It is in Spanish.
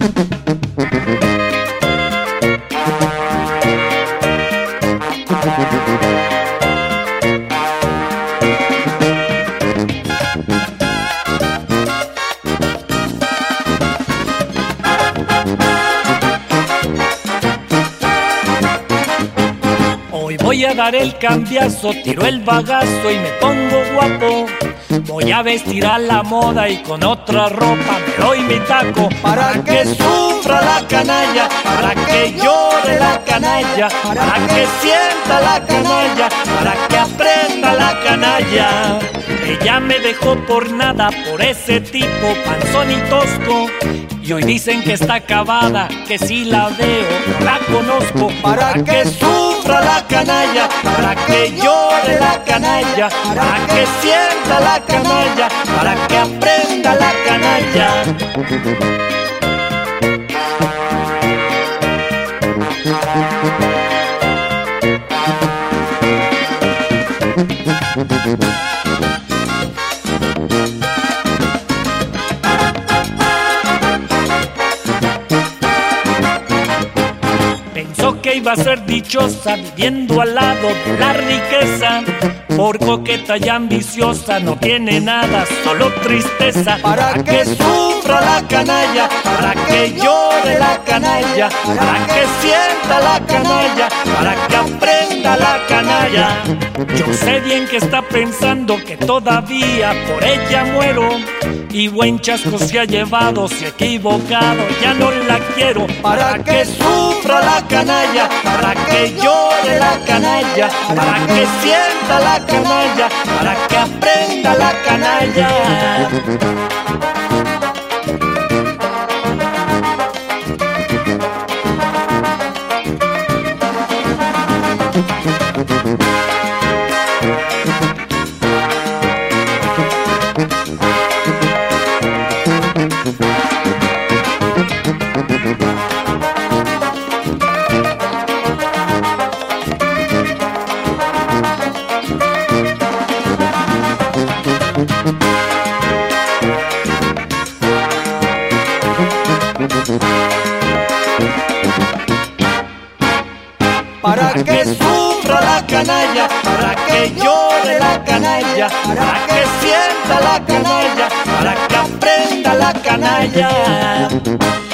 Hoy voy a dar el cambiazo, tiro el bagazo y me pongo guapo. Voy a vestir a la moda y con otra ropa me doy mi taco. Para que sufra la canalla, para que llore la canalla, para que sienta la canalla, para que aprenda la canalla. Ella me dejó por nada, por ese tipo panzón y tosco. Y hoy dicen que está acabada, que si la veo no la conozco. Para que sufra la canalla, para que llore la canalla, para que sienta la canalla, para que aprenda la canalla. Pensó que iba a ser dichosa viviendo al lado de la riqueza. Por coqueta y ambiciosa no tiene nada, solo tristeza. Para que sufra la canalla, para que llore la canalla, para que sienta la canalla, para que aprenda la canalla. Yo sé bien que está pensando que todavía por ella muero. Y buen chasco se ha llevado, se ha equivocado, ya no la quiero. Para que sufra la canalla, para que llore la canalla, para que sienta la canalla, para que aprenda la canalla. Para que sufra la canalla, para que llore la canalla, para que sienta la canalla, para que aprenda la canalla.